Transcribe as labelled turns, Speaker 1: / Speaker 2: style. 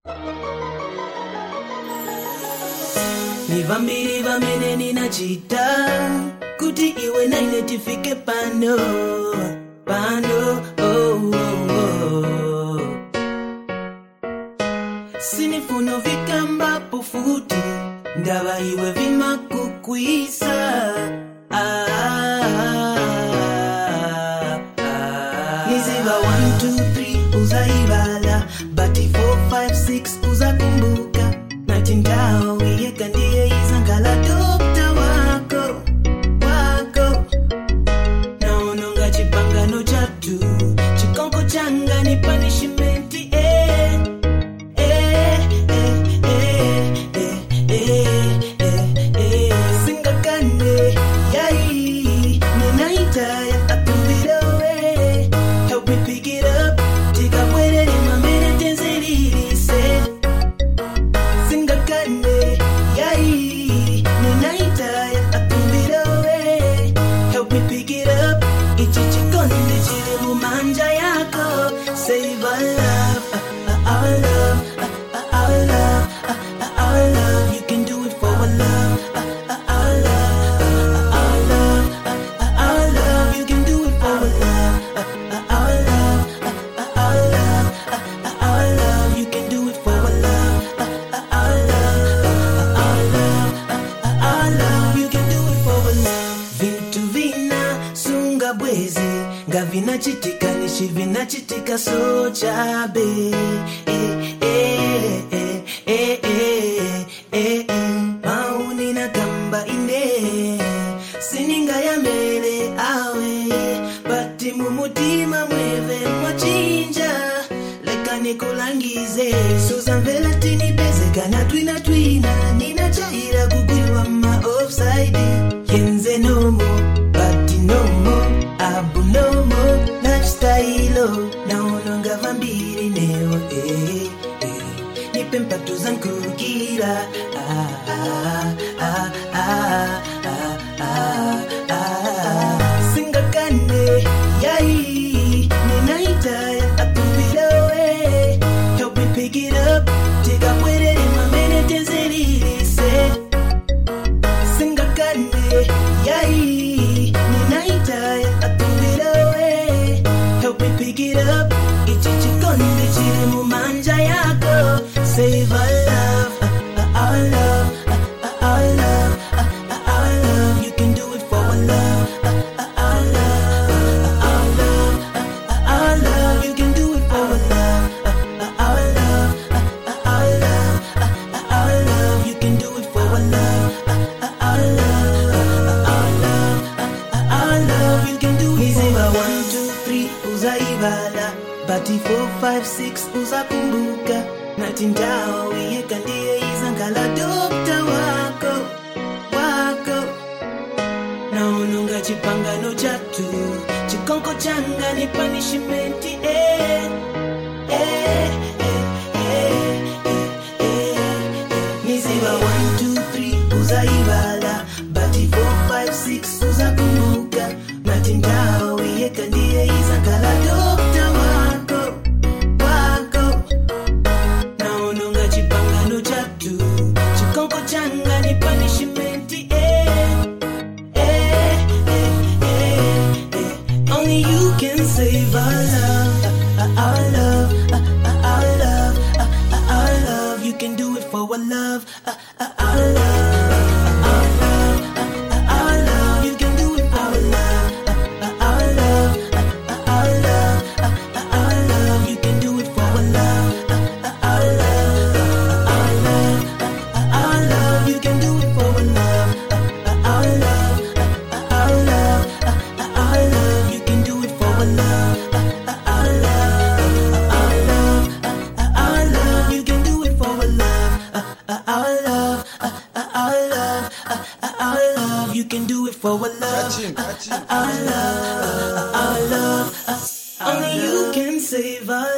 Speaker 1: Nivambiri vamene ninachita kuti iwe naine tifike pano Sinifuno vikamba pofuti ndava iwe vimakukwisa Niziva 1, 2, 3 uzaivala Bati 4, 5, 6 uzakumbuka Natindawi yeka ndiye izangala dokta wako Naononga chipangano chatu Chikonko changa ni punishmenti Singakane yai Ninaitaya I threw it away Help me pick it up Tika puede de mamene tenzerise Singakane yai Ninaitaya I threw it away Help me pick it up Ichichikonde chile mumanja yako Save our love our love our love our love You can do it for our love our love our love You can do it for our love our love our love our love You can do it for our love our love our love You can do it for our love Vintu vina sunga bwezi Ngavina chitika nishi vina chitika sochabe Mauni na kamba ine Sininga ya mele awe Bati mumutima mweve mwachinja Leka nikulangize Susan vela tini beze Gana twina Nina chaira kugwiwa ma offside Yenze no more Bati no more Abu no more Lifestyle Naononga vambiri neo Nipen patu zankukira Singakane yai Ninaitaya I threw it away Help me pick it up Tika puede de mamene tenzerise Singakane yai Ninaitaya I threw it away Help me pick it up Ichichikonde chile mumanja yako Save our love our love our love our love You can do it for our love our love our love our love You can do it for our love our love our love our love You can do it for our love our love our love You can do it for our 1, 2, 3 uzaivala Bati 4, 5, 6 uzakumbuka Natindawi yeka ndiye izangala dokta wako Naononga chipangano chatu Chikonko changa ni punishmenti Niziva 1, 2, 3 uzaivala Bati 4, 5, 6 uzakumbuka Natindawi yeka ndiye izangala dokta wako Naononga chipangano chatu Chikonko changa ni punishmenti Only you can save our love our love our love our love You can do it for our love our love our love You can do it for our love our love our love our love You can do it for our love our love our love You can do it for our love our love our love our love You can do it for our love our love our love You can do it for our love our love our love You can do it for our love our love Only you can save us